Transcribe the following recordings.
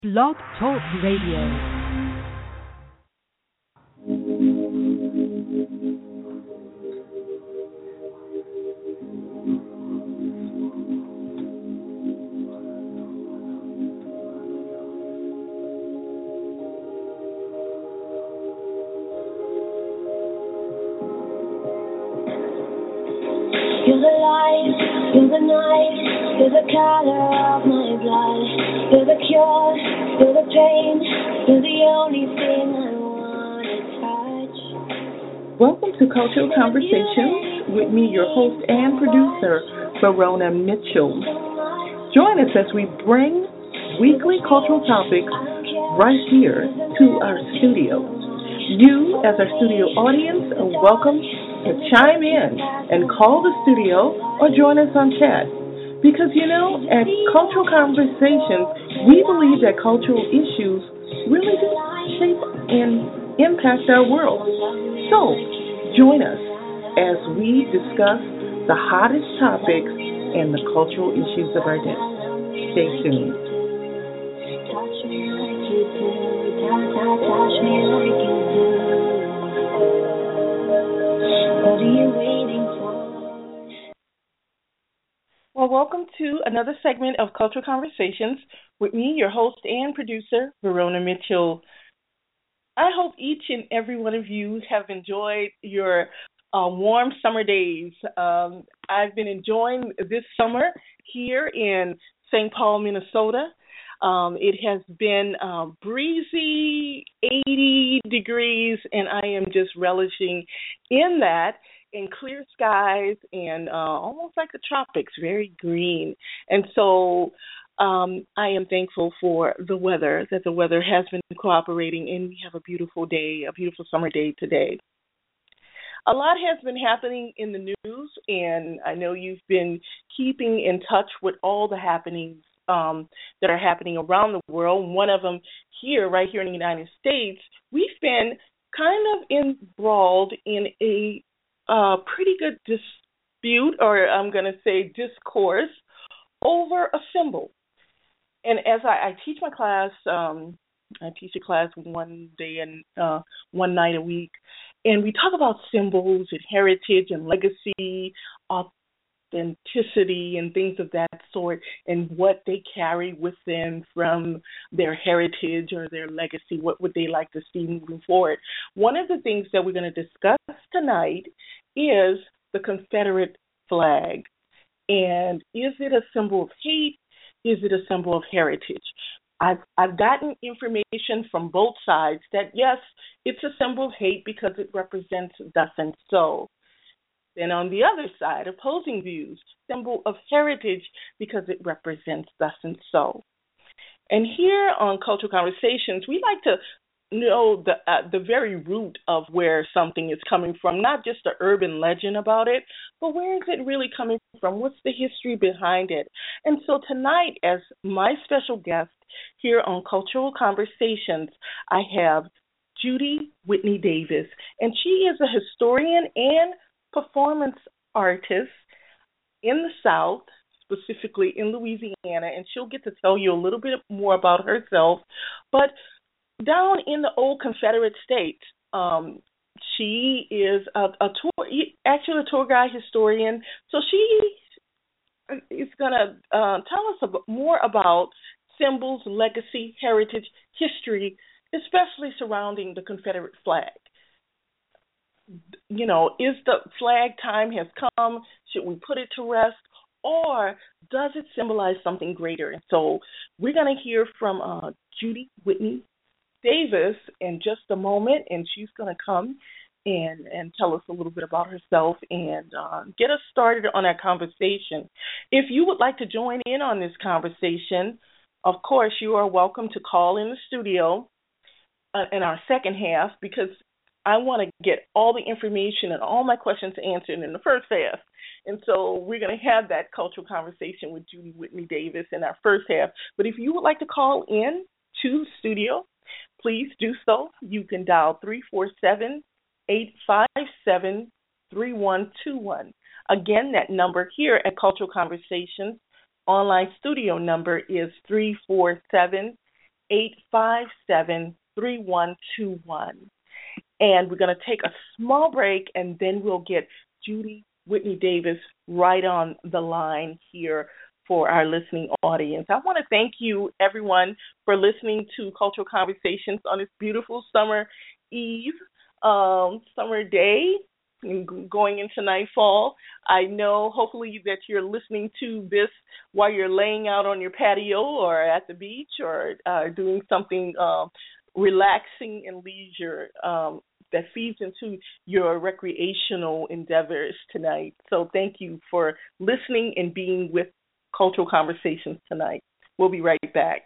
Blog Talk Radio. You're the light, you're the night, you're the color of my blood. You're the cure, you're the pain, you're the only thing I wanna touch. Welcome to Cultural Conversations with me, your host and producer, Verona Mitchell. Join us as we bring weekly cultural topics right here to our studio. You, as our studio audience, are welcome to chime in and call the studio or join us on chat. Because, at Cultural Conversations, we believe that cultural issues really do shape and impact our world. So, join us as we discuss the hottest topics and the cultural issues of our day. Stay tuned. Touch me like you do, touch me like you do. What are you waiting for? Well, welcome to another segment of Cultural Conversations with me, your host and producer, Verona Mitchell. I hope each and every one of you have enjoyed your warm summer days. I've been enjoying this summer here in St. Paul, Minnesota. It has been breezy, 80 degrees, and I am just relishing in that, in clear skies and almost like the tropics, very green. And so I am thankful for the weather, that the weather has been cooperating, and we have a beautiful day, a beautiful summer day today. A lot has been happening in the news, and I know you've been keeping in touch with all the happenings that are happening around the world. One of them right here in the United States, we've been kind of embroiled in a pretty good dispute, or I'm going to say discourse, over a symbol. And as I teach my class, I teach a class one day and one night a week, and we talk about symbols and heritage and legacy, authenticity and things of that sort, and what they carry with them from their heritage or their legacy. What would they like to see moving forward? One of the things that we're going to discuss tonight is the Confederate flag. And is it a symbol of hate? Is it a symbol of heritage? I've gotten information from both sides that, yes, it's a symbol of hate because it represents thus and so. Then on the other side, opposing views, symbol of heritage because it represents thus and so. And here on Cultural Conversations, we like to know the very root of where something is coming from, not just the urban legend about it, but where is it really coming from? What's the history behind it? And so tonight, as my special guest here on Cultural Conversations, I have Judy Whitney Davis, and she is a historian and performance artist in the South, specifically in Louisiana, and she'll get to tell you a little bit more about herself. But down in the old Confederate states, she is a tour guide historian. So she is going to tell us more about symbols, legacy, heritage, history, especially surrounding the Confederate flag. Is the flag time has come? Should we put it to rest? Or does it symbolize something greater? And so we're going to hear from Judy Whitney Davis in just a moment, and she's going to come and tell us a little bit about herself and get us started on that conversation. If you would like to join in on this conversation, of course, you are welcome to call in the studio in our second half, because I want to get all the information and all my questions answered in the first half. And so we're going to have that cultural conversation with Judy Whitney Davis in our first half. But if you would like to call in to the studio, please do so. You can dial 347-857-3121. Again, that number here at Cultural Conversations online studio number is 347 857-3121. And we're going to take a small break, and then we'll get Judy Whitney Davis right on the line here for our listening audience. I want to thank you, everyone, for listening to Cultural Conversations on this beautiful summer eve, summer day, going into nightfall. I know, hopefully, that you're listening to this while you're laying out on your patio or at the beach or doing something relaxing and leisure that feeds into your recreational endeavors tonight. So thank you for listening and being with Cultural Conversations tonight. We'll be right back.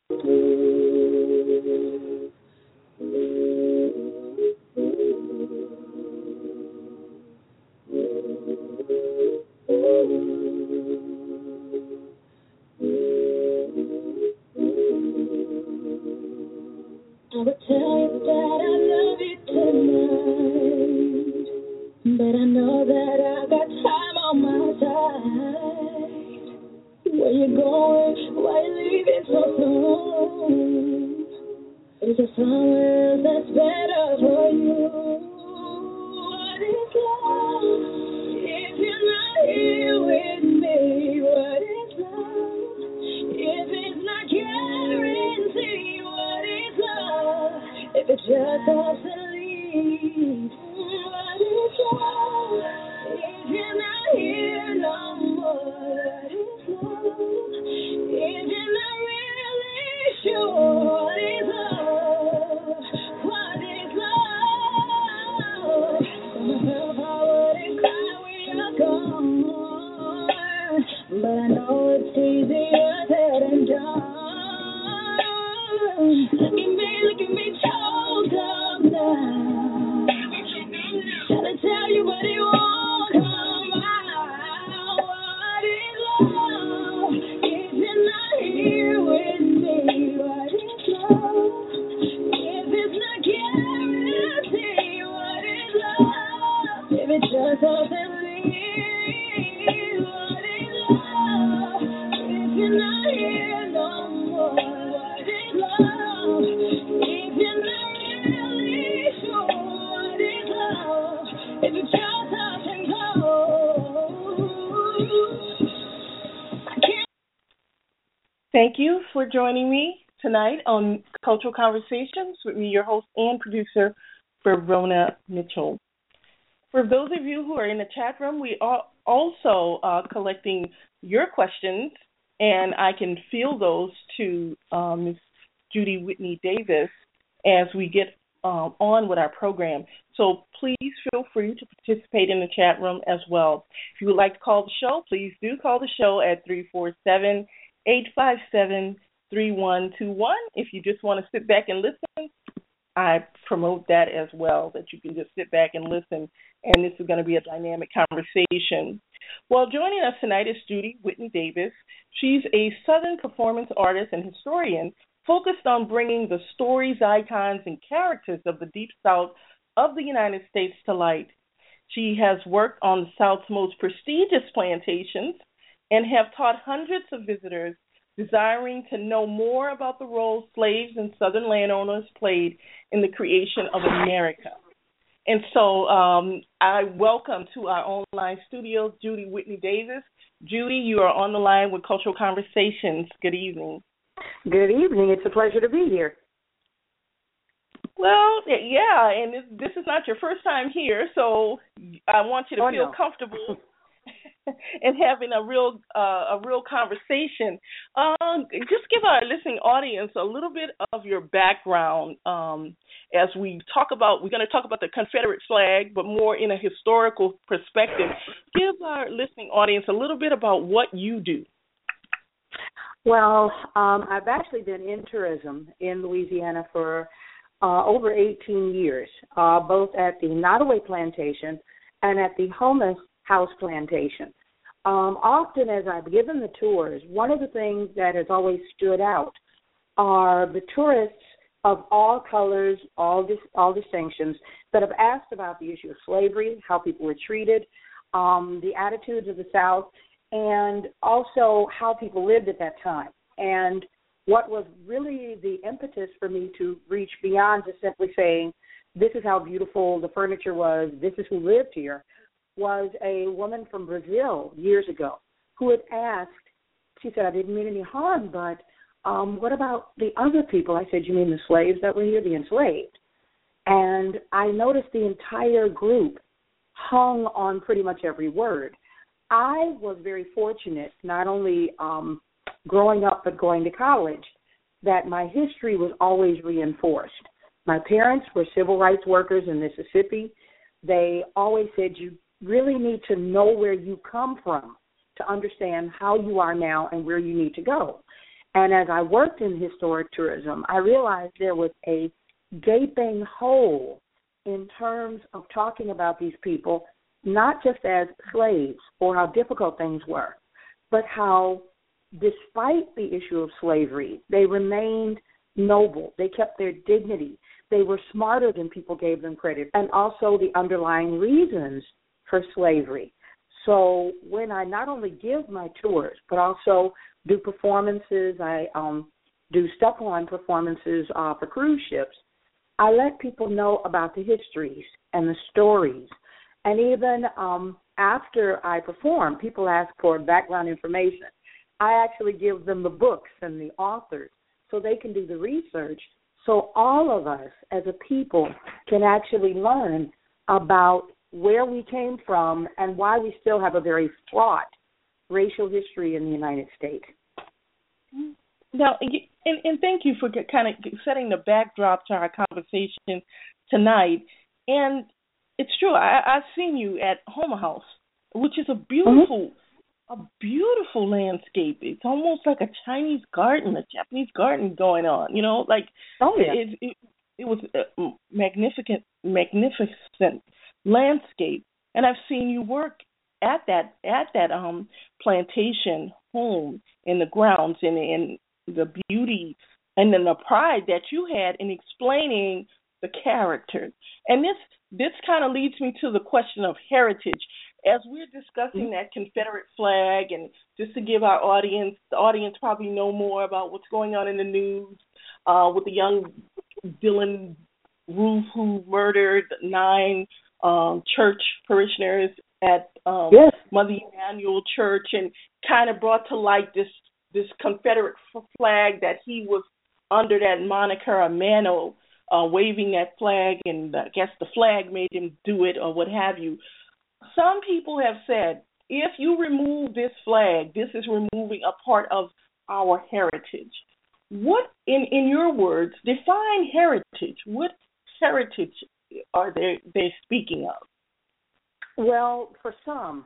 I would tell you that I love you tonight, but I know that I got time on my side. Where you going? Why you leaving so soon? Is there somewhere else that's better for you? What is love if you're not here with me? What is love if it's not guaranteed? What is love if it's just obsolete? What is love if you're not here no more? What is love if you're not really sure? What is love? What is love? Myself, I wouldn't cry when you're gone, but I know it's easier said than done. Look at me, choked up now. Trying to tell you, but it won't come out. What is love if you're not here with me? What is love if it's not guaranteed? What is love if it's just doesn't leave? What is love if you're not here no more? What is love if you're not really sure? What is love if it just doesn't go? I can't. Thank you for joining me tonight on Cultural Conversations with me, your host and producer, Verona Mitchell. For those of you who are in the chat room, we are also collecting your questions, and I can field those to Ms. Judy Whitney Davis as we get on with our program. So please feel free to participate in the chat room as well. If you would like to call the show, please do call the show at 347-857-3121. If you just want to sit back and listen, I promote that as well, that you can just sit back and listen, and this is going to be a dynamic conversation. Well, joining us tonight is Judy Whitney Davis. She's a Southern performance artist and historian focused on bringing the stories, icons, and characters of the Deep South of the United States to light. She has worked on the South's most prestigious plantations and have taught hundreds of visitors desiring to know more about the role slaves and Southern landowners played in the creation of America. And so I welcome to our online studio Judy Whitney Davis. Judy, you are on the line with Cultural Conversations. Good evening. Good evening. It's a pleasure to be here. Well, yeah, and this is not your first time here, so I want you to feel comfortable and having a real conversation. Just give our listening audience a little bit of your background as we talk about. We're going to talk about the Confederate flag, but more in a historical perspective. Give our listening audience a little bit about what you do. Well, I've actually been in tourism in Louisiana for over 18 years, both at the Nottoway Plantation and at the Homeless House Plantation. Often as I've given the tours, one of the things that has always stood out are the tourists of all colors, all distinctions, that have asked about the issue of slavery, how people were treated, the attitudes of the South, and also how people lived at that time. And what was really the impetus for me to reach beyond just simply saying, this is how beautiful the furniture was, this is who lived here, was a woman from Brazil years ago who had asked, she said, I didn't mean any harm, but what about the other people? I said, you mean the slaves that were here, the enslaved? And I noticed the entire group hung on pretty much every word. I was very fortunate, not only growing up but going to college, that my history was always reinforced. My parents were civil rights workers in Mississippi. They always said you really need to know where you come from to understand how you are now and where you need to go. And as I worked in historic tourism, I realized there was a gaping hole in terms of talking about these people, not just as slaves or how difficult things were, but how despite the issue of slavery, they remained noble. They kept their dignity. They were smarter than people gave them credit, and also the underlying reasons for slavery. So when I not only give my tours, but also do performances, I do step-on performances for cruise ships, I let people know about the histories and the stories. And even after I perform, people ask for background information. I actually give them the books and the authors so they can do the research, so all of us as a people can actually learn about where we came from and why we still have a very fraught racial history in the United States. Now, and thank you for kind of setting the backdrop to our conversation tonight. And it's true, I've seen you at Homer House, which is a beautiful landscape. It's almost like a Chinese garden, a Japanese garden going on. You know, like it was a magnificent landscape. And I've seen you work at that plantation home in the grounds and in the beauty and then the pride that you had in explaining the characters. And this kind of leads me to the question of heritage. As we're discussing that Confederate flag, and just to give our audience, the audience probably know more about what's going on in the news with the young Dylan Roof who murdered 9 church parishioners at Mother Emanuel Church, and kind of brought to light this Confederate flag that he was under that moniker, a Mano, waving that flag, and I guess the flag made him do it or what have you. Some people have said, if you remove this flag, this is removing a part of our heritage. What, in your words, define heritage? What heritage are they speaking of? Well, for some,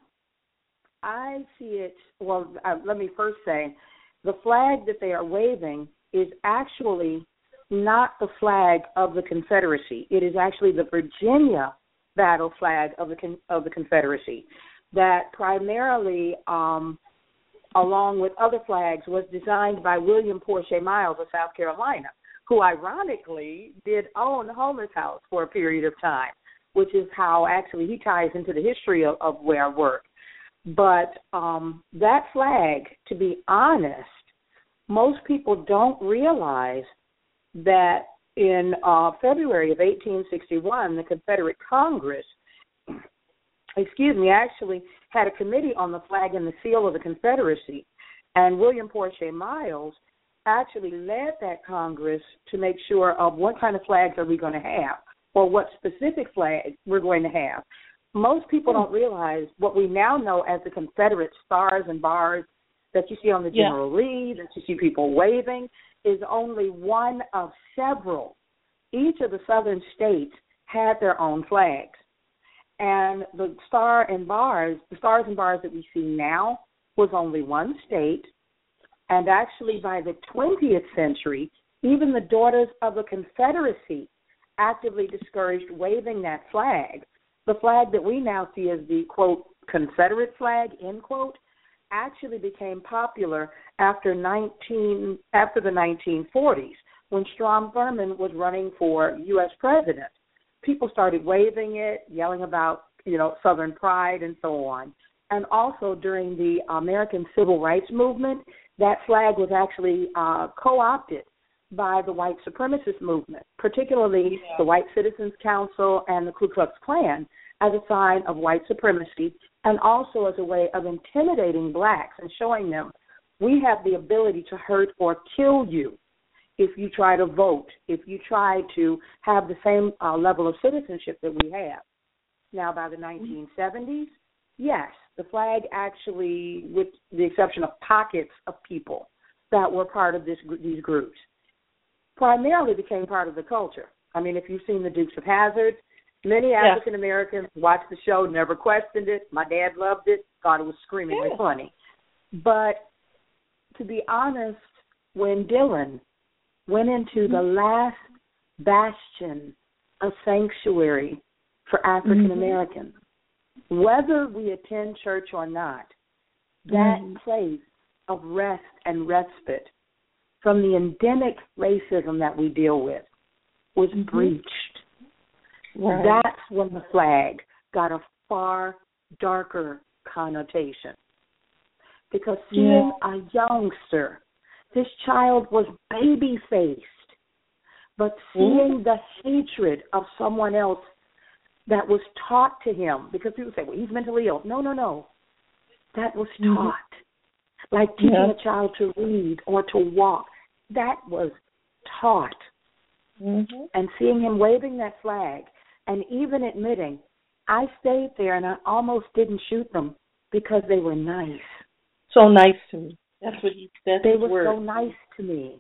I see it, let me first say, the flag that they are waving is actually not the flag of the Confederacy. It is actually the Virginia battle flag of the Confederacy that primarily, along with other flags, was designed by William Porcher Miles of South Carolina, who ironically did own Homer's House for a period of time, which is how actually he ties into the history of where I work. But that flag, to be honest, most people don't realize that in February of 1861, the Confederate Congress, actually had a committee on the flag and the seal of the Confederacy, and William Porcher Miles actually led that Congress to make sure of what kind of flags are we going to have, or what specific flag we're going to have. Most people don't realize what we now know as the Confederate stars and bars that you see on the General Lee, that you see people waving, is only one of several. Each of the southern states had their own flags. And the stars and bars that we see now was only one state. And actually by the 20th century, even the Daughters of the Confederacy actively discouraged waving that flag. The flag that we now see as the, quote, Confederate flag, end quote, actually became popular after the 1940s, when Strom Thurmond was running for U.S. president. People started waving it, yelling about, Southern pride and so on. And also during the American Civil Rights Movement, that flag was actually co-opted by the white supremacist movement, particularly the White Citizens Council and the Ku Klux Klan, as a sign of white supremacy and also as a way of intimidating blacks and showing them we have the ability to hurt or kill you if you try to vote, if you try to have the same level of citizenship that we have. Now, by the 1970s, yes, the flag actually, with the exception of pockets of people that were part of these groups, primarily became part of the culture. I mean, if you've seen the Dukes of Hazzard, many African Americans watched the show, never questioned it. My dad loved it, thought it was screamingly funny. But to be honest, when Dylan went into the last bastion of sanctuary for African Americans, whether we attend church or not, that place of rest and respite from the endemic racism that we deal with was breached. Right. That's when the flag got a far darker connotation. Because seeing a youngster, this child was baby-faced, but seeing the hatred of someone else that was taught to him, because people say, well, he's mentally ill. No. That was taught. Like teaching a child to read or to walk. That was taught. And seeing him waving that flag and even admitting, I stayed there and I almost didn't shoot them because they were nice. So nice to me. That's what he said. They were so nice to me.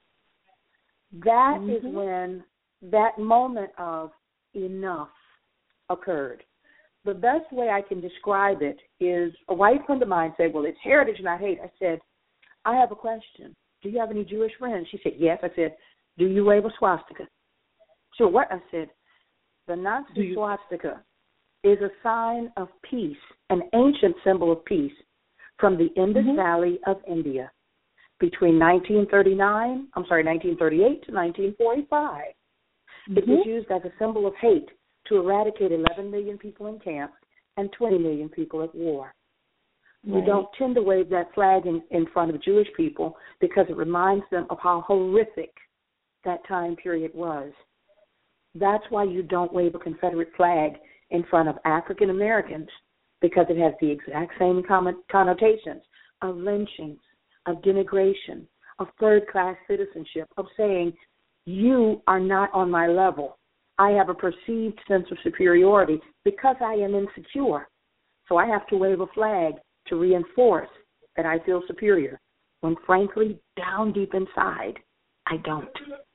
That is when that moment of enough occurred. The best way I can describe it is a white friend of mine said, well, it's heritage not hate. I said, I have a question. Do you have any Jewish friends? She said, yes. I said, do you wave a swastika? She said, what? I said, the Nazi swastika is a sign of peace, an ancient symbol of peace from the Indus Valley of India between 1938 to 1945. It was used as a symbol of hate to eradicate 11 million people in camps and 20 million people at war. We don't tend to wave that flag in front of Jewish people because it reminds them of how horrific that time period was. That's why you don't wave a Confederate flag in front of African Americans, because it has the exact same connotations of lynchings, of denigration, of third-class citizenship, of saying, you are not on my level. I have a perceived sense of superiority because I am insecure. So I have to wave a flag to reinforce that I feel superior, when frankly, down deep inside, I don't.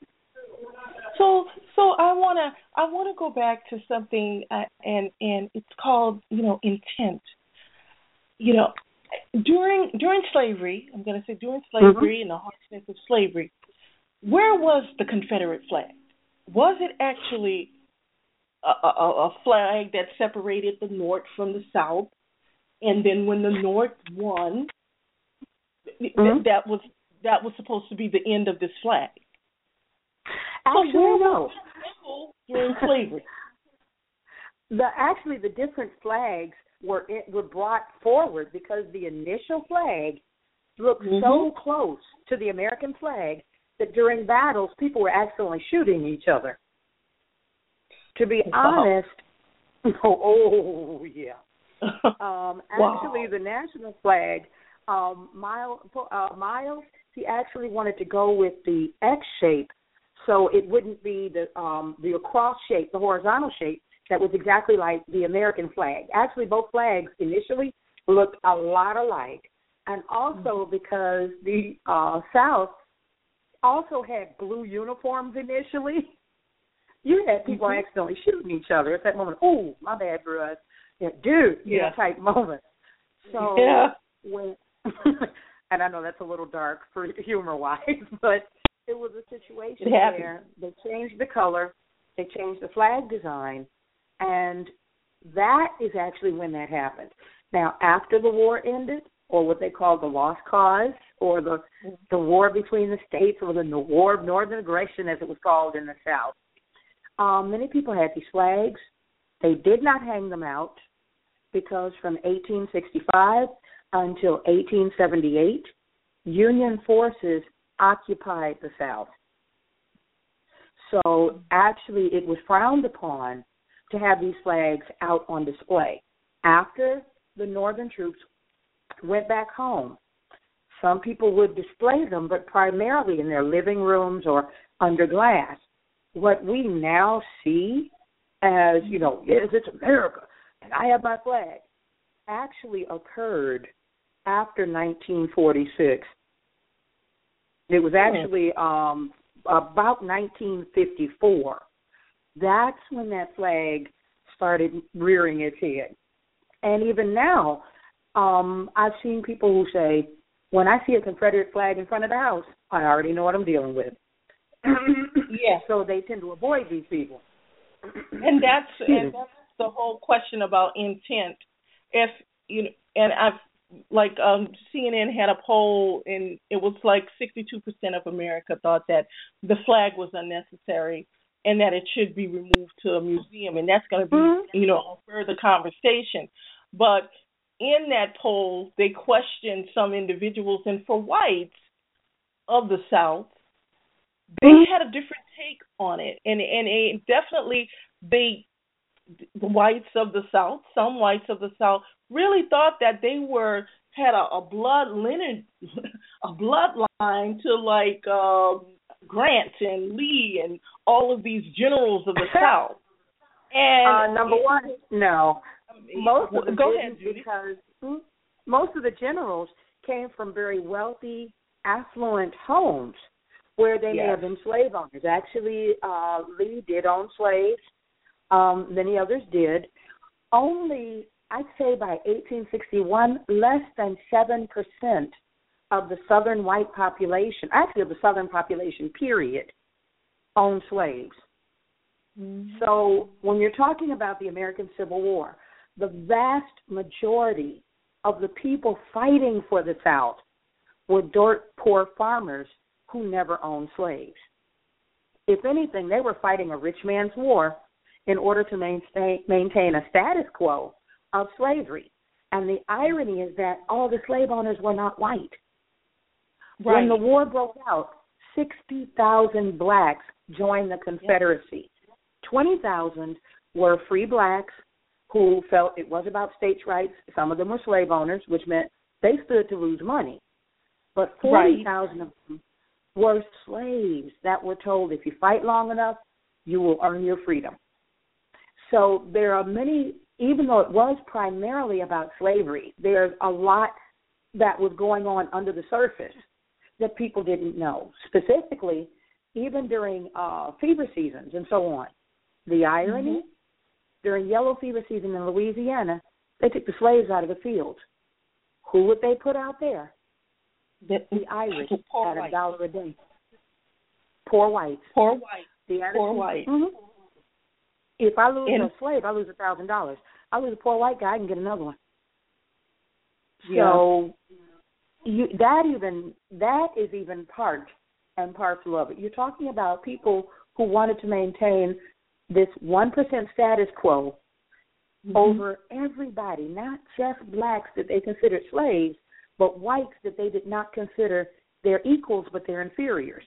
So I wanna go back to something, and it's called intent. During slavery, I'm going to say during slavery and the harshness of slavery, where was the Confederate flag? Was it actually a flag that separated the North from the South, and then when the North won, that was supposed to be the end of this flag? Actually, no. During slavery, the different flags were brought forward because the initial flag looked so close to the American flag that during battles people were accidentally shooting each other. To be honest, actually the national flag, Miles, he actually wanted to go with the X shape, so it wouldn't be the cross shape, the horizontal shape that was exactly like the American flag. Actually, both flags initially looked a lot alike, and also because the South also had blue uniforms initially. You had people accidentally shooting each other at that moment. Oh, my bad, Russ. Type moment. So when, and I know that's a little dark for humor-wise, but it was a situation where they changed the color, they changed the flag design, and that is actually when that happened. Now, after the war ended, or what they call the lost cause, or the war between the states, or the war of northern aggression, as it was called in the South, many people had these flags. They did not hang them out because from 1865 until 1878, Union forces occupied the South. So actually it was frowned upon to have these flags out on display. After the Northern troops went back home, some people would display them, but primarily in their living rooms or under glass. What we now see as, yes, it's America, and I have my flag, actually occurred after 1946. It was actually about 1954. That's when that flag started rearing its head. And even now, I've seen people who say, when I see a Confederate flag in front of the house, I already know what I'm dealing with. Yeah. So they tend to avoid these people. And that's the whole question about intent. If CNN had a poll, and it was like 62% of America thought that the flag was unnecessary and that it should be removed to a museum, and that's going to be, a further conversation. But in that poll, they questioned some individuals, and for whites of the South, they had a different take on it, and definitely the whites of the South, some whites of the South, really thought that they had a bloodline to like Grant and Lee and all of these generals of the South. And number one, no. Most of them go ahead, Judy. Because most of the generals came from very wealthy, affluent homes where they may have been slave owners. Actually, Lee did own slaves. Many others did. Only, I'd say by 1861, less than 7% of the Southern white population, actually of the Southern population, period, owned slaves. Mm-hmm. So when you're talking about the American Civil War, the vast majority of the people fighting for the South were dirt poor farmers who never owned slaves. If anything, they were fighting a rich man's war in order to maintain a status quo of slavery. And the irony is that all the slave owners were not white. Right. When the war broke out, 60,000 blacks joined the Confederacy. 20,000 were free blacks who felt it was about states' rights. Some of them were slave owners, which meant they stood to lose money. But 40,000 of them were slaves that were told, if you fight long enough, you will earn your freedom. So there are many, even though it was primarily about slavery, there's a lot that was going on under the surface that people didn't know. Specifically, even during fever seasons and so on. The irony, during yellow fever season in Louisiana, they took the slaves out of the fields. Who would they put out there? The Irish at $1 a day. Poor whites. Poor whites. Poor whites. Mm-hmm. If I lose a slave, I lose $1,000. I lose a poor white guy, I can get another one. Yeah. So that is even part and parcel of it. You're talking about people who wanted to maintain this 1% status quo over everybody, not just blacks that they considered slaves, but whites that they did not consider their equals, but their inferiors.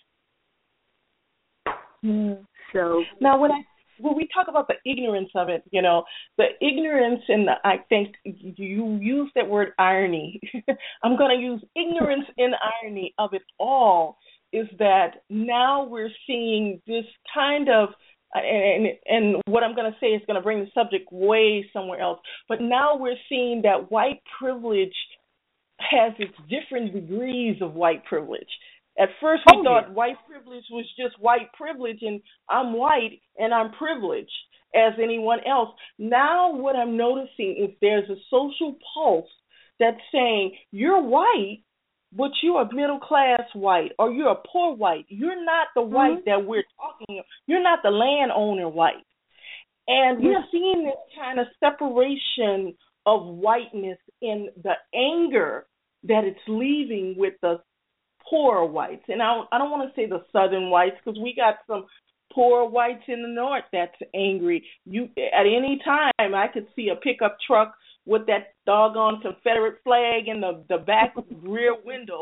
So now, when we talk about the ignorance of it, the ignorance and I think you use that word irony. I'm going to use ignorance and irony of it all. Is that now we're seeing this kind of, and what I'm going to say is going to bring the subject way somewhere else, but now we're seeing that white privilege has its different degrees of white privilege. At first we thought white privilege was just white privilege and I'm white and I'm privileged as anyone else. Now what I'm noticing is there's a social pulse that's saying you're white, but you're a middle-class white, or you're a poor white. You're not the white that we're talking about. You're not the landowner white. And we're seeing this kind of separation of whiteness in the anger that it's leaving with the poor whites. And I don't want to say the southern whites, because we got some poor whites in the north that's angry. At any time, I could see a pickup truck with that doggone Confederate flag in the back rear window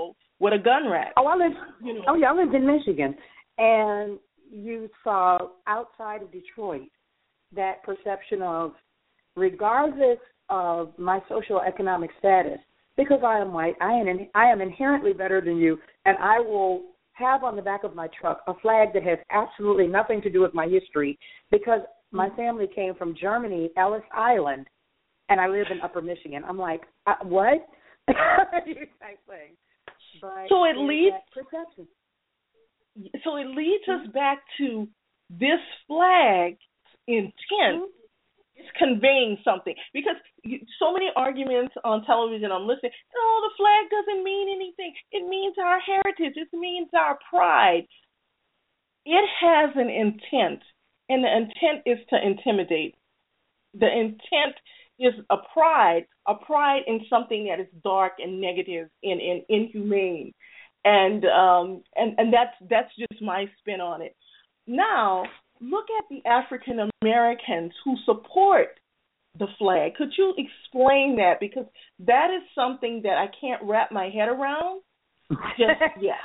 with a gun rack. Oh, I lived in Michigan, and you saw outside of Detroit that perception of, regardless of my socioeconomic status, because I am white, I am inherently better than you, and I will have on the back of my truck a flag that has absolutely nothing to do with my history, because my family came from Germany, Ellis Island, and I live in Upper Michigan. I'm like, what? Type thing. But so it leads perception. So it leads us back to this flag's intent is conveying something. Because so many arguments on television, I'm listening, the flag doesn't mean anything. It means our heritage. It means our pride. It has an intent, and the intent is to intimidate. The intent is a pride in something that is dark and negative and inhumane. And that's just my spin on it. Now, look at the African Americans who support the flag. Could you explain that? Because that is something that I can't wrap my head around just yet.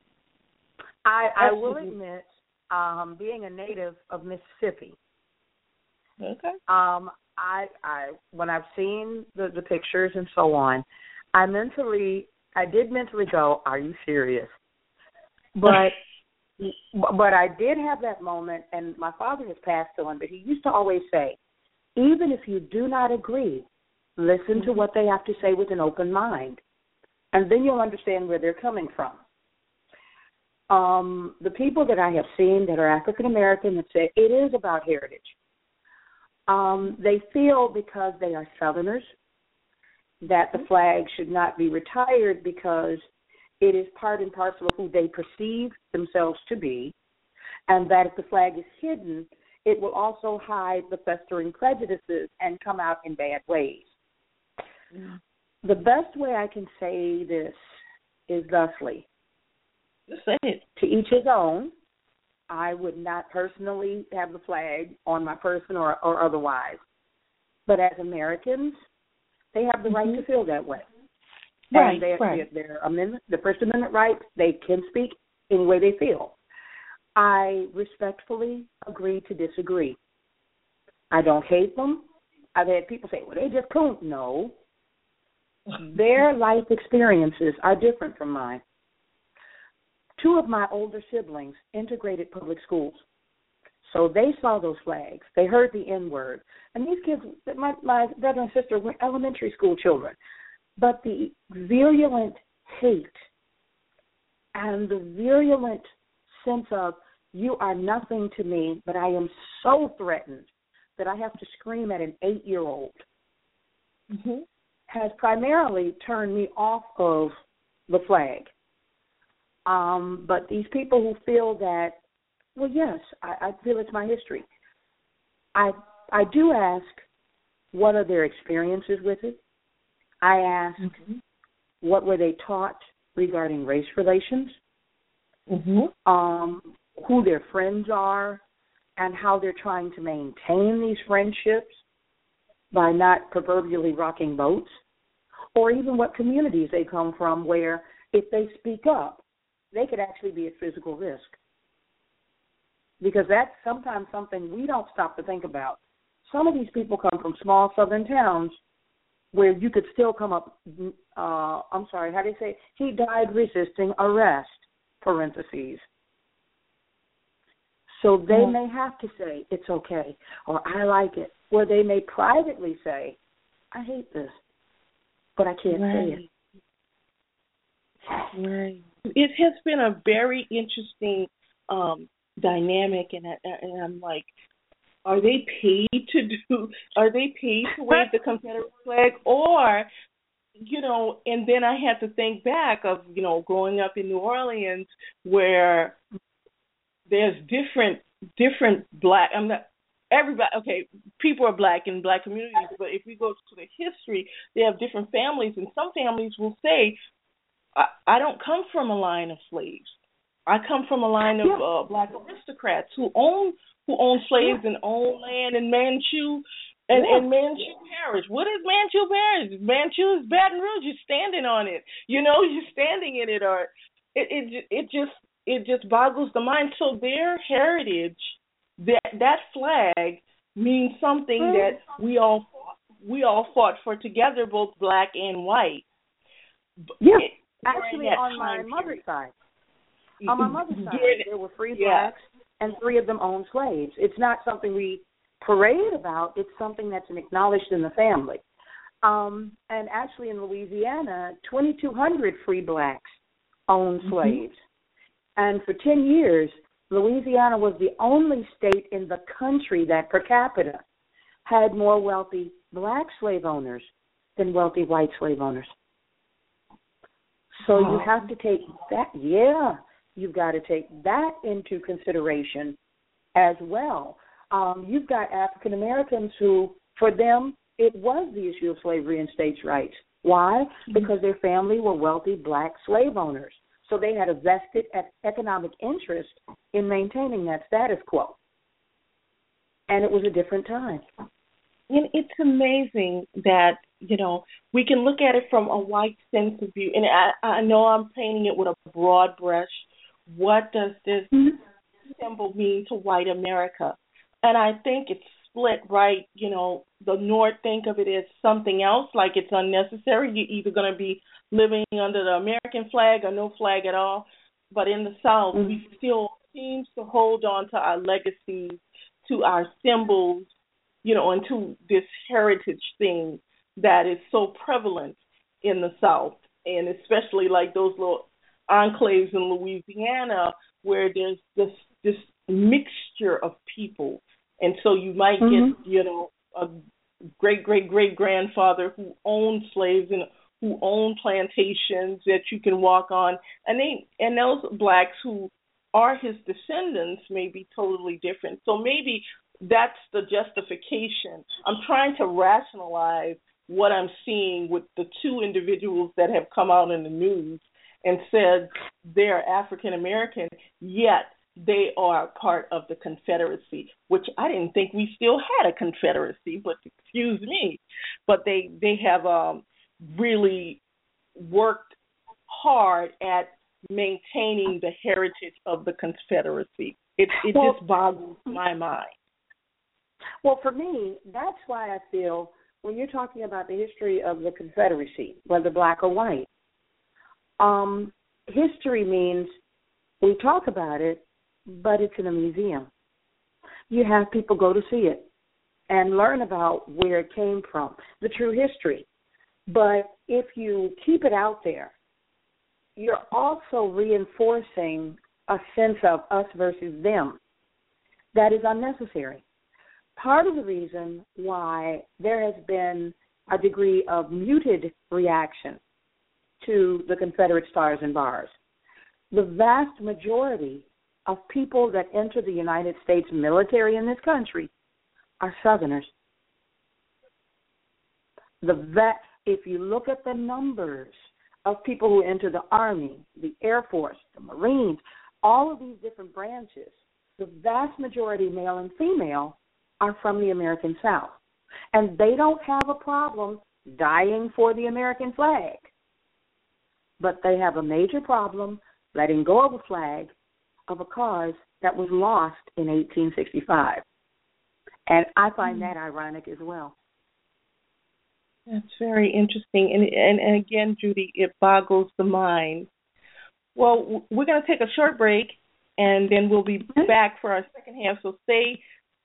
I will admit, being a native of Mississippi, okay. I when I've seen the pictures and so on, I did mentally go, are you serious? But I did have that moment, and my father has passed on, but he used to always say, even if you do not agree, listen to what they have to say with an open mind, and then you'll understand where they're coming from. The people that I have seen that are African American that say it is about heritage, they feel because they are Southerners that the flag should not be retired because it is part and parcel of who they perceive themselves to be, and that if the flag is hidden, it will also hide the festering prejudices and come out in bad ways. Mm. The best way I can say this is thusly. Say it. To each his own. I would not personally have the flag on my person or otherwise. But as Americans, they have the right to feel that way. Right, and their amendment, the First Amendment rights, they can speak any way they feel. I respectfully agree to disagree. I don't hate them. I've had people say, well, they just coon. No. Their life experiences are different from mine. 2 of my older siblings integrated public schools. So they saw those flags. They heard the N-word. And these kids, my brother and sister, were elementary school children. But the virulent hate and the virulent sense of, you are nothing to me, but I am so threatened that I have to scream at an 8-year-old, has primarily turned me off of the flag. But these people who feel that, well, yes, I feel it's my history. I do ask, what are their experiences with it? I ask, what were they taught regarding race relations? Who their friends are, and how they're trying to maintain these friendships by not proverbially rocking boats, or even what communities they come from where if they speak up, they could actually be at physical risk. Because that's sometimes something we don't stop to think about. Some of these people come from small southern towns where you could still come up, he died resisting arrest, parentheses. So they may have to say, it's okay, or I like it. Or they may privately say, I hate this, but I can't say it. Right. It has been a very interesting dynamic, and I'm like, are they paid to wave the Confederate flag, or, and then I had to think back of, growing up in New Orleans where there's different black, people are black in black communities, but if we go to the history, they have different families, and some families will say, I don't come from a line of slaves. I come from a line of black aristocrats who own slaves and own land in Manchu, And Manchu Parish. What is Manchu Parish? Manchu is Baton Rouge. You're standing on it. You're standing in it, or it just boggles the mind. So their heritage, that flag means something that we all fought for together, both black and white. Yeah, actually, on my mother's side. On my mother's side, there were free blacks, and 3 of them owned slaves. It's not something we parade about. It's something that's acknowledged in the family. And actually, in Louisiana, 2,200 free blacks owned slaves. And for 10 years, Louisiana was the only state in the country that per capita had more wealthy black slave owners than wealthy white slave owners. So you have to take that, you've got to take that into consideration as well. You've got African Americans who, for them, it was the issue of slavery and states' rights. Why? Because their family were wealthy black slave owners. So they had a vested economic interest in maintaining that status quo. And it was a different time. And it's amazing that, we can look at it from a white sense of view. And I know I'm painting it with a broad brush. What does this symbol mean to white America? And I think it's split, right? The North think of it as something else, like it's unnecessary. You're either going to be living under the American flag or no flag at all. But in the South, we still seem to hold on to our legacies, to our symbols, and to this heritage thing that is so prevalent in the South, and especially like those little enclaves in Louisiana where there's this mixture of people. And so you might get, a great-great-great-grandfather who owned slaves and who owned plantations that you can walk on. And those blacks who are his descendants may be totally different. So maybe that's the justification. I'm trying to rationalize what I'm seeing with the 2 individuals that have come out in the news and said they're African American, yet they are part of the Confederacy, which I didn't think we still had a Confederacy, but excuse me. But they have really worked hard at maintaining the heritage of the Confederacy. It just boggles my mind. Well, for me, that's why I feel when you're talking about the history of the Confederacy, whether black or white, history means we talk about it, but it's in a museum. You have people go to see it and learn about where it came from, the true history. But if you keep it out there, you're also reinforcing a sense of us versus them that is unnecessary. Part of the reason why there has been a degree of muted reaction to the Confederate Stars and Bars, the vast majority of people that enter the United States military in this country are Southerners. If you look at the numbers of people who enter the Army, the Air Force, the Marines, all of these different branches, the vast majority, male and female, are from the American South. And they don't have a problem dying for the American flag. But they have a major problem letting go of a flag of a cause that was lost in 1865. And I find that ironic as well. That's very interesting. And again, Judy, it boggles the mind. Well, we're going to take a short break, and then we'll be back for our second half. So stay.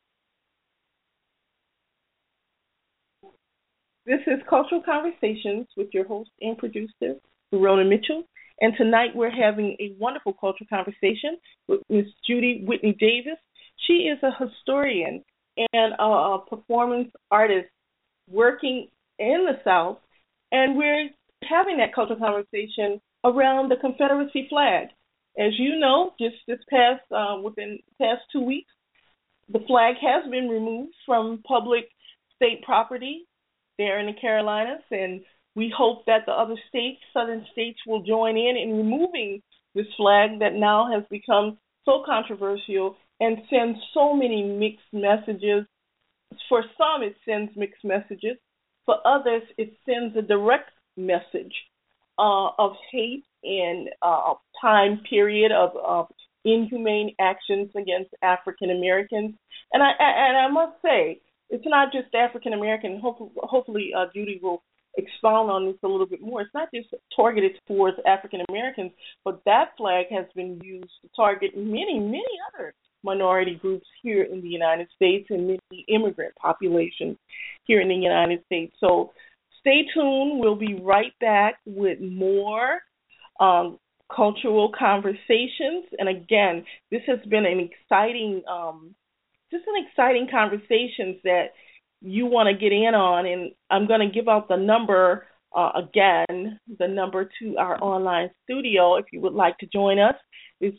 This is Cultural Conversations with your host and producer, Rona Mitchell. And tonight we're having a wonderful cultural conversation with Miss Judy Whitney Davis. She is a historian and a performance artist working in the South, and we're having that cultural conversation around the Confederacy flag. As you know, just within the past 2 weeks, the flag has been removed from public state property there in the Carolinas, and we hope that the other states, southern states, will join in removing this flag that now has become so controversial and sends so many mixed messages For some, it sends mixed messages. For others, it sends a direct message of hate and time period of inhumane actions against African Americans. And I must say, it's not just African American. Hopefully, Judy will expound on this a little bit more. It's not just targeted towards African Americans, but that flag has been used to target many other minority groups here in the United States and many immigrant populations here in the United States. So stay tuned. We'll be right back with more cultural conversations. And again, this has been an exciting, exciting conversations that you want to get in on. And I'm going to give out the number again, the number to our online studio. If you would like to join us, is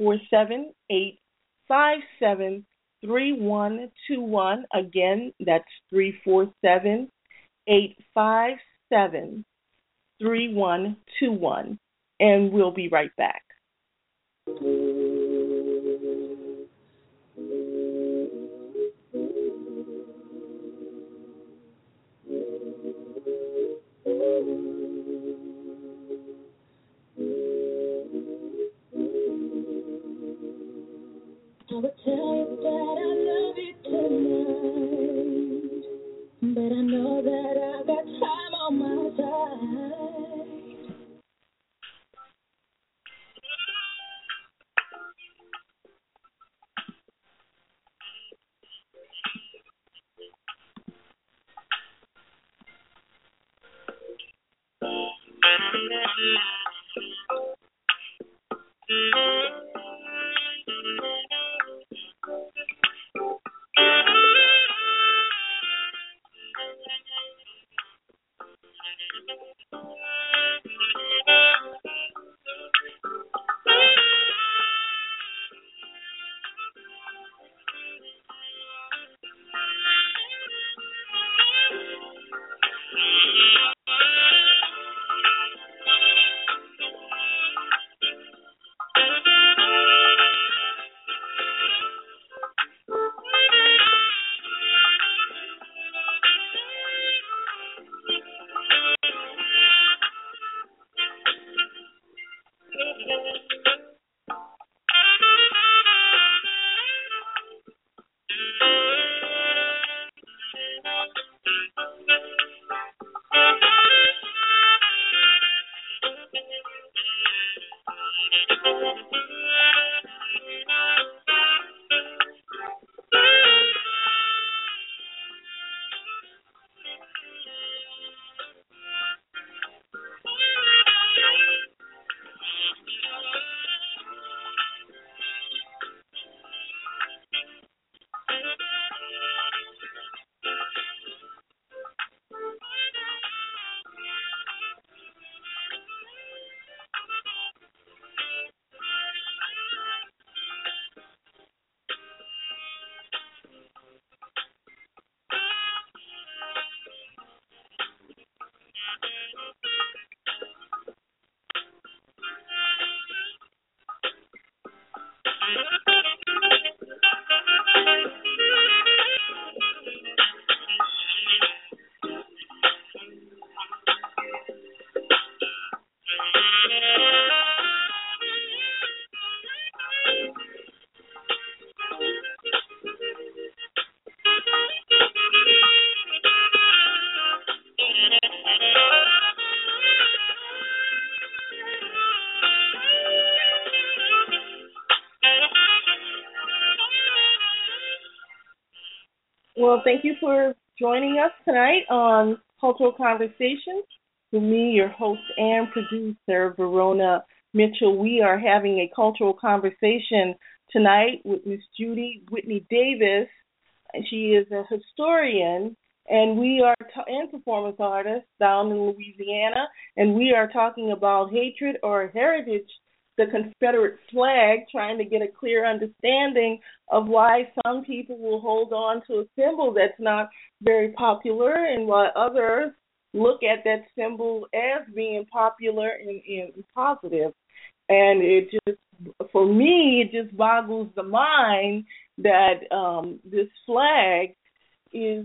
347-857-3121. Again, that's 347-857-3121. And we'll be right back. I would tell you that I love you tonight, but I know that I got time on my side. Well, thank you for joining us tonight on Cultural Conversations. With me, your host and producer, Verona Mitchell. We are having a cultural conversation tonight with Miss Judy Whitney Davis. She is a historian, and we are and performance artist down in Louisiana, and we are talking about hatred or heritage, the Confederate flag, trying to get a clear understanding of why some people will hold on to a symbol that's not very popular and why others look at that symbol as being popular and positive. And it just, for me, it just boggles the mind that this flag is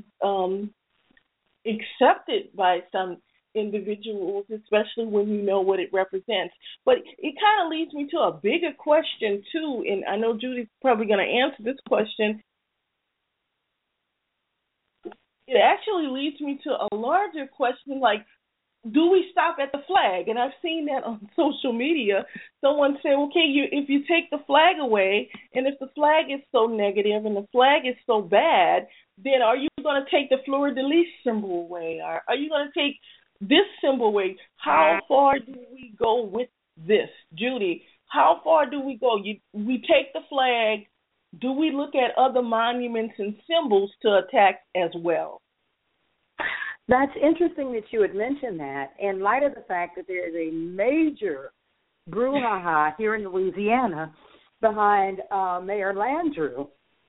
accepted by some individuals, especially when you know what it represents. But it kind of leads me to a bigger question too, and I know Judy's probably going to answer this question. It actually leads me to a larger question, like, do we stop at the flag? And I've seen that on social media. Someone said, okay, if you take the flag away, and if the flag is so negative and the flag is so bad, then are you going to take the fleur-de-lis symbol away? Or are you going to take this symbol away? How far do we go with this? Judy, how far do we go? We take the flag. Do we look at other monuments and symbols to attack as well? That's interesting that you would mention that, in light of the fact that there is a major brouhaha here in Louisiana behind Mayor Landrieu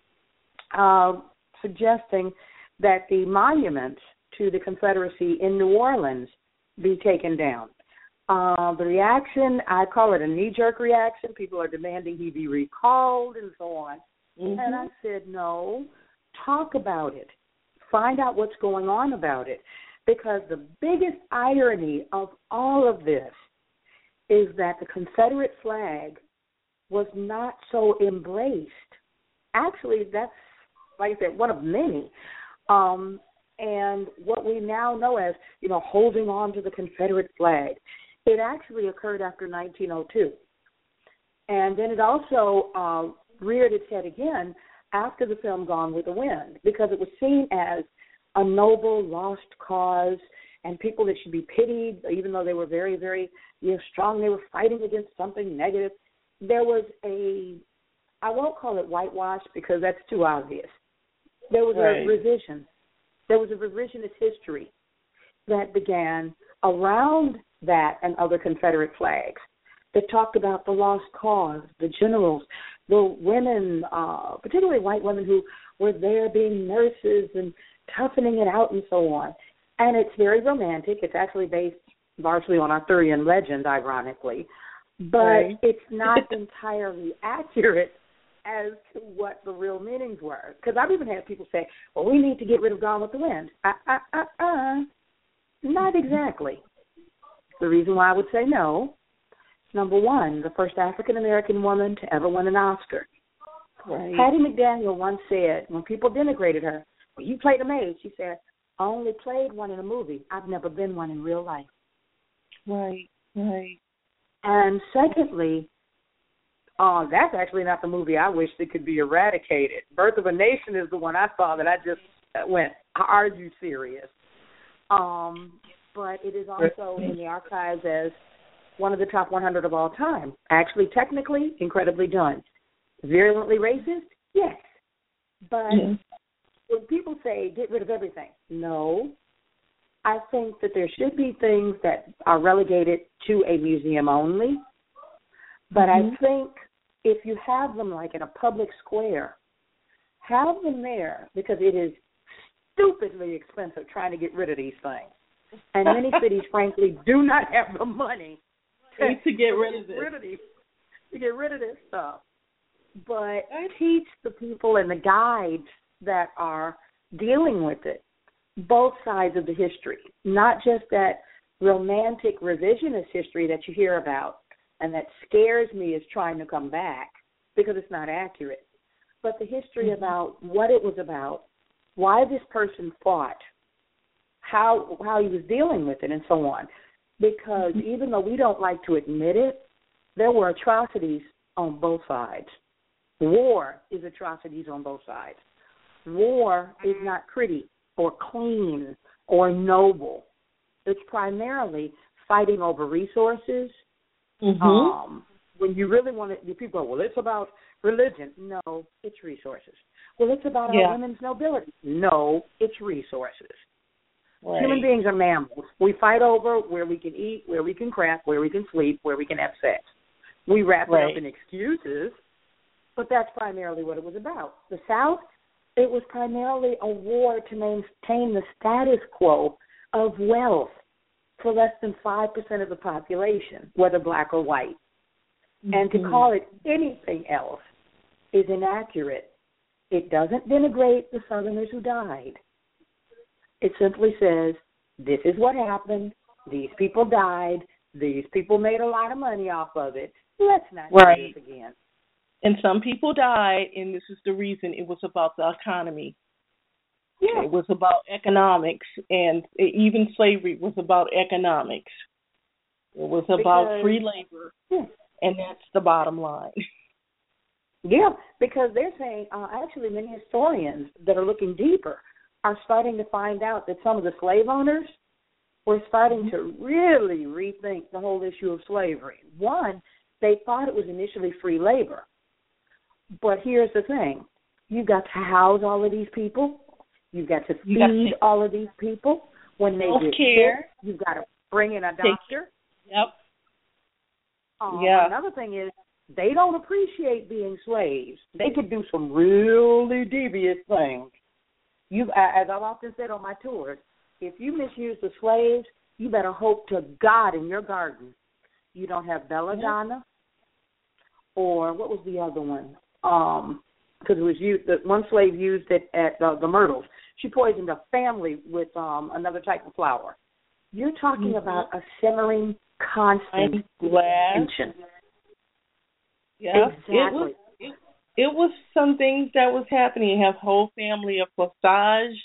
suggesting that the monument to the Confederacy in New Orleans be taken down. The reaction, I call it a knee-jerk reaction. People are demanding he be recalled and so on. Mm-hmm. And I said, no, talk about it. Find out what's going on about it. Because the biggest irony of all of this is that the Confederate flag was not so embraced. Actually, that's, like I said, one of many. And what we now know as, holding on to the Confederate flag, it actually occurred after 1902. And then it also reared its head again after the film Gone with the Wind, because it was seen as a noble, lost cause, and people that should be pitied, even though they were very, very strong. They were fighting against something negative. There was I won't call it whitewash because that's too obvious. There was a revision. There was a revisionist history that began around that and other Confederate flags that talked about the lost cause, the generals, the women, particularly white women who were there being nurses and toughening it out and so on. And it's very romantic. It's actually based largely on Arthurian legend, ironically. But it's not entirely accurate as to what the real meanings were. Because I've even had people say, well, we need to get rid of Gone with the Wind. Not exactly. The reason why I would say no, number one, the first African-American woman to ever win an Oscar. Hattie McDaniel once said, when people denigrated her, well, you played a maid, she said, I only played one in a movie. I've never been one in real life. Right. And secondly, that's actually not the movie I wish that could be eradicated. Birth of a Nation is the one I saw that I just went, are you serious? But it is also in the archives as one of the top 100 of all time. Actually, technically, incredibly done. Virulently racist? Yes. But when people say get rid of everything, no. I think that there should be things that are relegated to a museum only. But I think if you have them like in a public square, have them there because it is stupidly expensive trying to get rid of these things. And many cities, frankly, do not have the money to get rid of this. To get rid of this stuff. But teach the people and the guides that are dealing with it both sides of the history, not just that romantic revisionist history that you hear about and that scares me is trying to come back because it's not accurate, but the history about what it was about, why this person fought, how he was dealing with it, and so on. Because even though we don't like to admit it, there were atrocities on both sides. War is atrocities on both sides. War is not pretty or clean or noble. It's primarily fighting over resources. When you really want to, people go, well, it's about religion. No, it's resources. Well, it's about our women's nobility. No, it's resources. Right. Human beings are mammals. We fight over where we can eat, where we can craft, where we can sleep, where we can have sex. We wrap it up in excuses, but that's primarily what it was about. The South, it was primarily a war to maintain the status quo of wealth for less than 5% of the population, whether black or white. And to call it anything else is inaccurate. It doesn't denigrate the Southerners who died. It simply says, this is what happened. These people died. These people made a lot of money off of it. Let's not do this again. And some people died, and this is the reason. It was about the economy. Yeah. It was about economics, and even slavery was about economics. It was about free labor, and that's the bottom line. Yeah, because they're saying, actually many historians that are looking deeper are starting to find out that some of the slave owners were starting to really rethink the whole issue of slavery. One, they thought it was initially free labor. But here's the thing. You've got to house all of these people. You've got to feed all of these people. When they get sick, you've got to bring in a doctor. Yep. Another thing is they don't appreciate being slaves. They could do some really devious things. As I've often said on my tours, if you misuse the slaves, you better hope to God in your garden you don't have belladonna, or what was the other one? Because it was used. One slave used it at the Myrtles. She poisoned a family with another type of flour. You're talking about a simmering, constant tension. Yeah, exactly. It was some things that was happening. You have a whole family of Postage,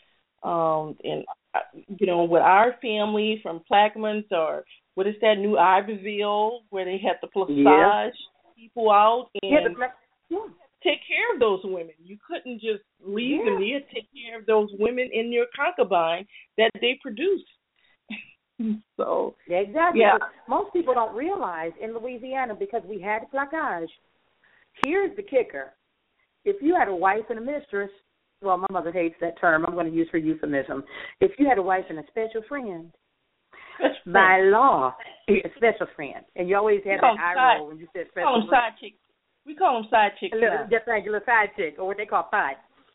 and with our family from Plaquemines, or what is that, New Iberville, where they had the Postage people out and take care of those women. You couldn't just leave them there. Take care of those women in your concubine that they produced. So exactly. Yeah. Most people don't realize in Louisiana, because we had placage. Here's the kicker: if you had a wife and a mistress, well, my mother hates that term. I'm going to use her euphemism. If you had a wife and a special friend, by law, a special friend, and you always had that eye roll when you said special friend. Side chicks. We call them side chicks. Just regular side chick, or what they call side.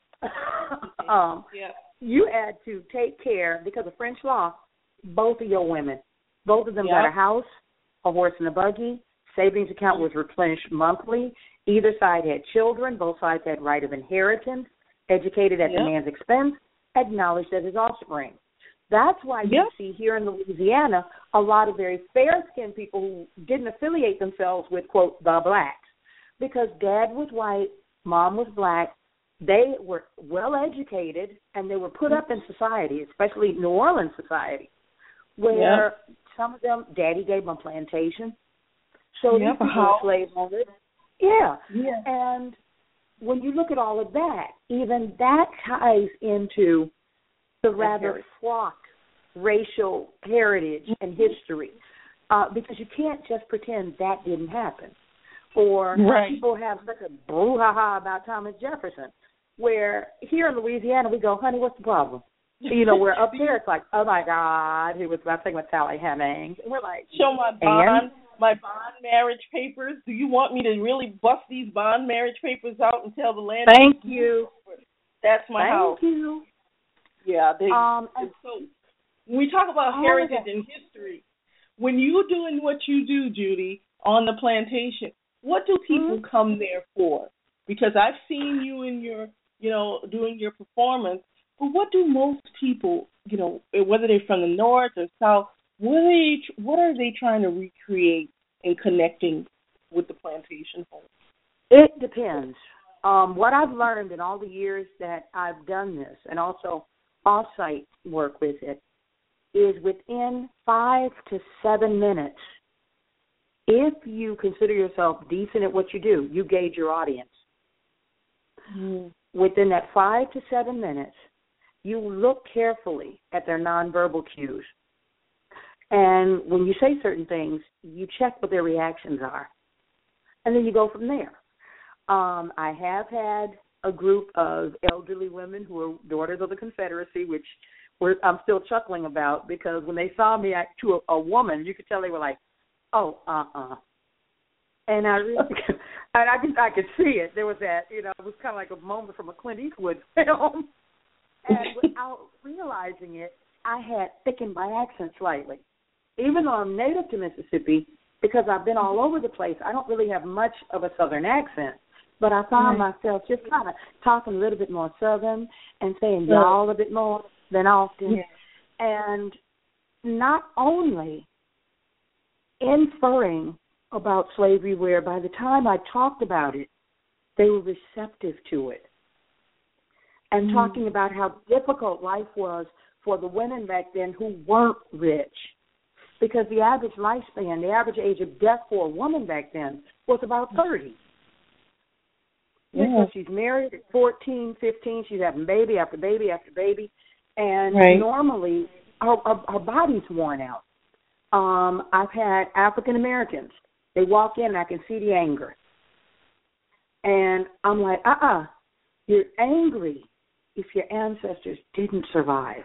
You had to take care, because of French law, both of your women. Both of them got a house, a horse and a buggy. Savings account was replenished monthly. Either side had children. Both sides had right of inheritance, educated at the man's expense, acknowledged as his offspring. That's why you see here in Louisiana a lot of very fair-skinned people who didn't affiliate themselves with, quote, the blacks, because dad was white, mom was black. They were well-educated, and they were put up in society, especially New Orleans society, where some of them, daddy gave them a plantation. So these people were slave owners. And when you look at all of that, even that ties into the rather fraught racial heritage and history, because you can't just pretend that didn't happen. Or people have such a brouhaha about Thomas Jefferson, where here in Louisiana we go, honey, what's the problem? We're up there, it's like, oh my God, he was about to with Sally Hemings. And we're like, show my bond marriage papers. Do you want me to really bust these bond marriage papers out and tell the land? Thank you. That's my house. Thank you. Yeah. So when we talk about heritage and history, when you're doing what you do, Judy, on the plantation, what do people come there for? Because I've seen you in your, doing your performance, but what do most people, whether they're from the north or south, what are they trying to recreate in connecting with the plantation home? It depends. What I've learned in all the years that I've done this, and also off-site work with it, is within 5 to 7 minutes, if you consider yourself decent at what you do, you gauge your audience. Within that 5 to 7 minutes, you look carefully at their nonverbal cues. And when you say certain things, you check what their reactions are. And then you go from there. I have had a group of elderly women who are daughters of the Confederacy, which I'm still chuckling about, because when they saw me to a woman, you could tell they were like, oh, And I really, I could see it. There was that, it was kind of like a moment from a Clint Eastwood film. And without realizing it, I had thickened my accent slightly. Even though I'm native to Mississippi, because I've been all over the place, I don't really have much of a Southern accent. But I found myself just kind of talking a little bit more Southern and saying y'all a bit more than often. Yeah. And not only inferring about slavery, where by the time I talked about it, they were receptive to it, and talking about how difficult life was for the women back then who weren't rich, because the average lifespan, the average age of death for a woman back then was about 30. Yeah. Because she's married at 14, 15, she's having baby after baby after baby, and Right. normally her body's worn out. I've had African Americans. They walk in and I can see the anger. And I'm like, you're angry if your ancestors didn't survive.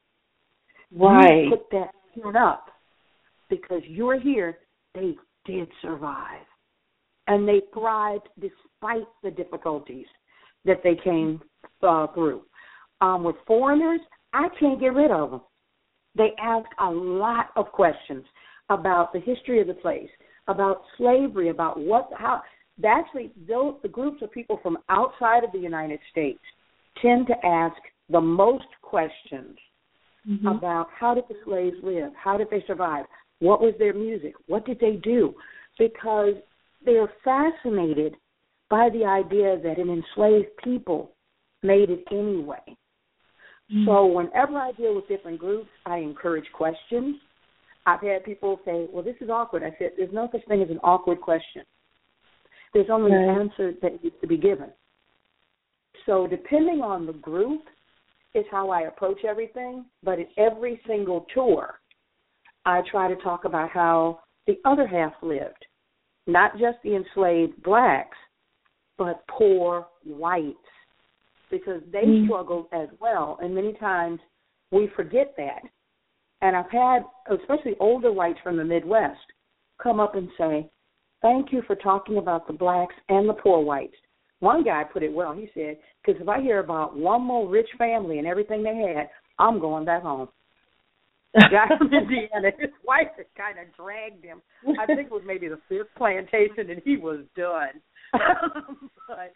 Right. You put that skin up because you're here. They did survive. And they thrived despite the difficulties that they came through. With foreigners, I can't get rid of them. They ask a lot of questions about the history of the place, about slavery, about how. Actually, the groups of people from outside of the United States tend to ask the most questions about how did the slaves live, how did they survive, what was their music, what did they do, because they're fascinated by the idea that an enslaved people made it anyway. So whenever I deal with different groups, I encourage questions. I've had people say, well, this is awkward. I said, there's no such thing as an awkward question. There's only an answer that needs to be given. So depending on the group is how I approach everything. But at every single tour, I try to talk about how the other half lived, not just the enslaved blacks, but poor whites, because they struggled as well. And many times we forget that. And I've had, especially older whites from the Midwest, come up and say, thank you for talking about the blacks and the poor whites. One guy put it well. He said, because if I hear about one more rich family and everything they had, I'm going back home. The guy from Indiana, his wife had kind of dragged him. I think it was maybe the fifth plantation, and he was done. But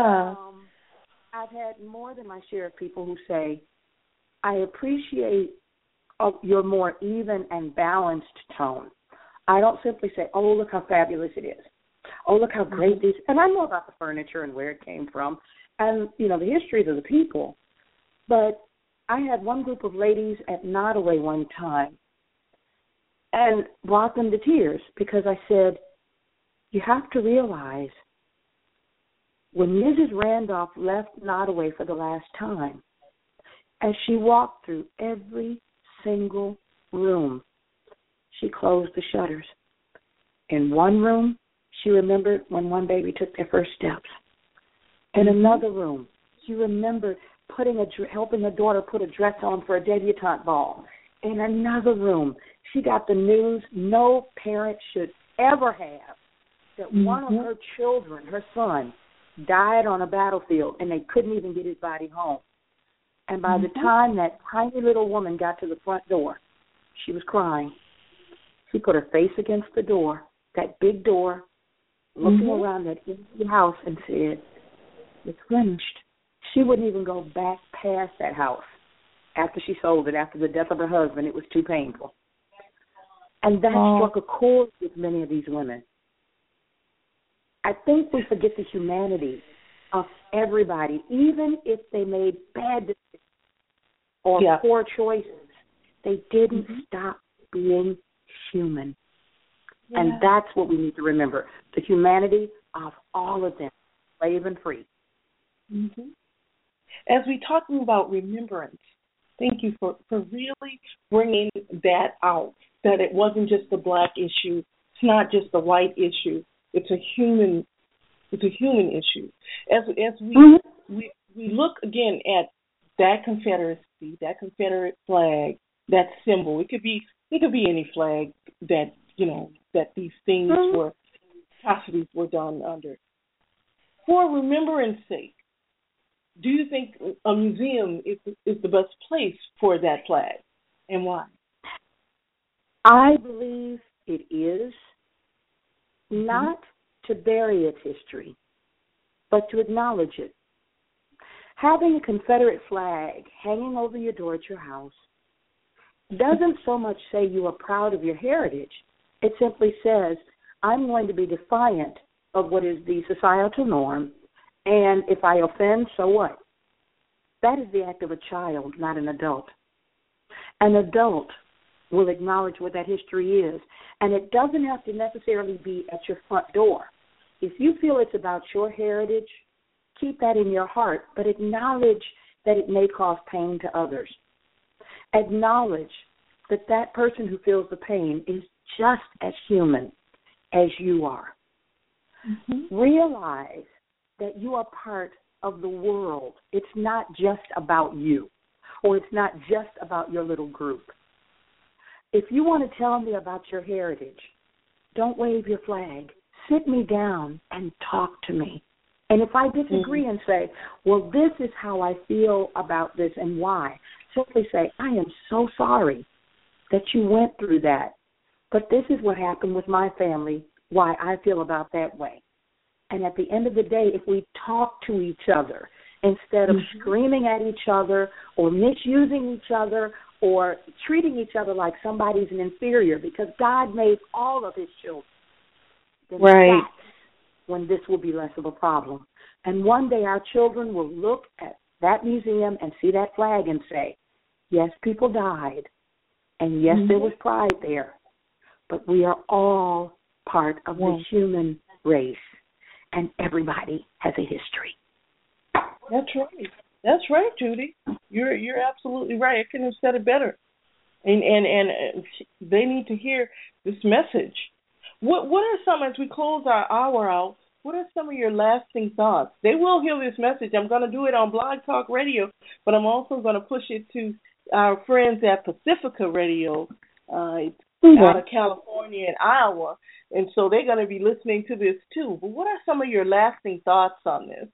I've had more than my share of people who say, I appreciate your more even and balanced tone. I don't simply say, oh, look how fabulous it is. Oh, look how great these. And I know about the furniture and where it came from and, you know, the histories of the people. But I had one group of ladies at Nottoway one time and brought them to tears because I said, you have to realize when Mrs. Randolph left Nottoway for the last time, as she walked through every single room, she closed the shutters. In one room, she remembered when one baby took their first steps. In another room, she remembered helping a daughter put a dress on for a debutante ball. In another room, she got the news no parent should ever have, that one of her children, her son, died on a battlefield and they couldn't even get his body home. And by the time that tiny little woman got to the front door, she was crying. She put her face against the door, that big door, looking around that empty house and said, it's finished. She wouldn't even go back past that house after she sold it, after the death of her husband. It was too painful. And that struck a chord with many of these women. I think we forget the humanity of everybody, even if they made bad decisions or poor choices. They didn't stop being human. Yeah. And that's what we need to remember, the humanity of all of them, slave and free. As we're talking about remembrance, thank you for really bringing that out, that it wasn't just the black issue, it's not just the white issue, it's a human issue. As we look again at that Confederacy, that Confederate flag, that symbol, it could be any flag that, you know, that these things atrocities were done under. For remembrance sake, do you think a museum is the best place for that flag, and why? I believe it is, not to bury its history, but to acknowledge it. Having a Confederate flag hanging over your door at your house doesn't so much say you are proud of your heritage. It simply says, I'm going to be defiant of what is the societal norm, and if I offend, so what? That is the act of a child, not an adult. An adult will acknowledge what that history is, and it doesn't have to necessarily be at your front door. If you feel it's about your heritage, keep that in your heart, but acknowledge that it may cause pain to others. Acknowledge that that person who feels the pain is just as human as you are. Mm-hmm. Realize that you are part of the world. It's not just about you, or it's not just about your little group. If you want to tell me about your heritage, don't wave your flag. Sit me down and talk to me. And if I disagree and say, well, this is how I feel about this and why, simply say, I am so sorry that you went through that, but this is what happened with my family, why I feel about that way. And at the end of the day, if we talk to each other instead of screaming at each other or misusing each other or treating each other like somebody's an inferior, because God made all of his children, then that's when this will be less of a problem. And one day our children will look at that museum and see that flag and say, yes, people died, and yes, there was pride there, but we are all part of the human race, and everybody has a history. That's right. That's right, Judy. You're absolutely right. I couldn't have said it better. And they need to hear this message. What are some, as we close our hour out, what are some of your lasting thoughts? They will hear this message. I'm going to do it on Blog Talk Radio, but I'm also going to push it to our friends at Pacifica Radio out of California and Iowa, and so they're going to be listening to this too. But what are some of your lasting thoughts on this?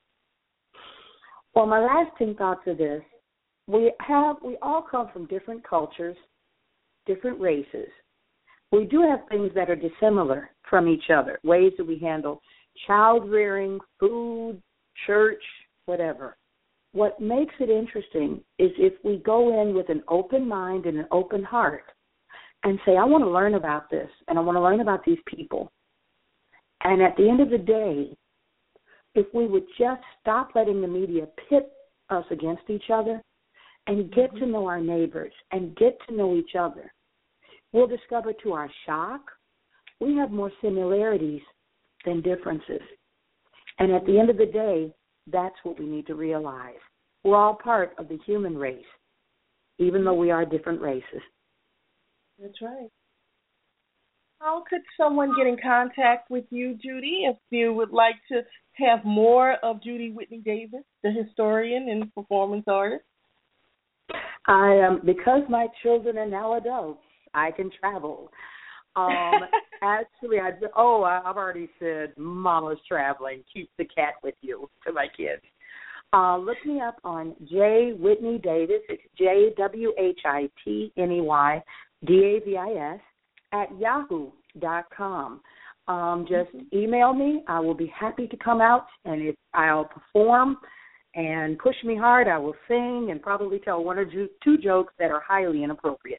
Well, my lasting thoughts are this. We all come from different cultures, different races. We do have things that are dissimilar from each other, ways that we handle child rearing, food, church, whatever. What makes it interesting is if we go in with an open mind and an open heart and say, I want to learn about this and I want to learn about these people. And at the end of the day, if we would just stop letting the media pit us against each other and get to know our neighbors and get to know each other, we'll discover to our shock, we have more similarities than differences. And at the end of the day, that's what we need to realize. We're all part of the human race, even though we are different races. That's right. How could someone get in contact with you, Judy, if you would like to have more of Judy Whitney Davis, the historian and performance artist? Because my children are now adults, I can travel. Actually, I've already said Mama's traveling. Keep the cat with you to my kids. Look me up on J. Whitney Davis. It's JWHITNEYDAVIS at yahoo.com. Just email me. I will be happy to come out, and if I'll perform and push me hard, I will sing and probably tell one or two jokes that are highly inappropriate.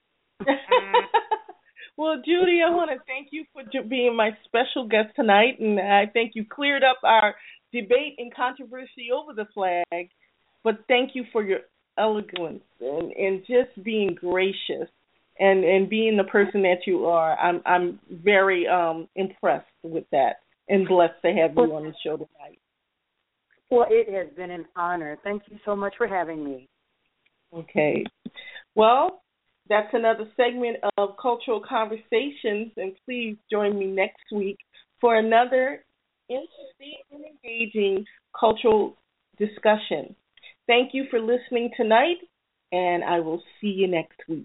Well, Judy, I want to thank you for being my special guest tonight, and I think you cleared up our debate and controversy over the flag, but thank you for your eloquence and just being gracious and being the person that you are. I'm very impressed with that and blessed to have you on the show tonight. Well, it has been an honor. Thank you so much for having me. Okay. Well, that's another segment of Cultural Conversations, and please join me next week for another interesting and engaging cultural discussion. Thank you for listening tonight, and I will see you next week.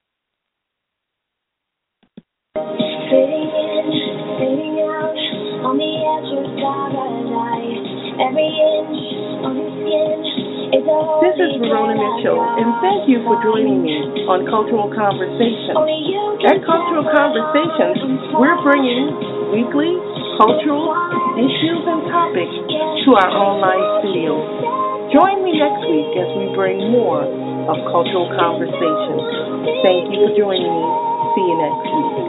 Fading in, fading out, on the edge of paradise. Every inch on your skin is a whole. This is Verona Mitchell, and thank you for joining me on Cultural Conversations. At Cultural Conversations, we're bringing weekly cultural issues and topics to our online studio. Join me next week as we bring more of Cultural Conversations. Thank you for joining me. See you next week.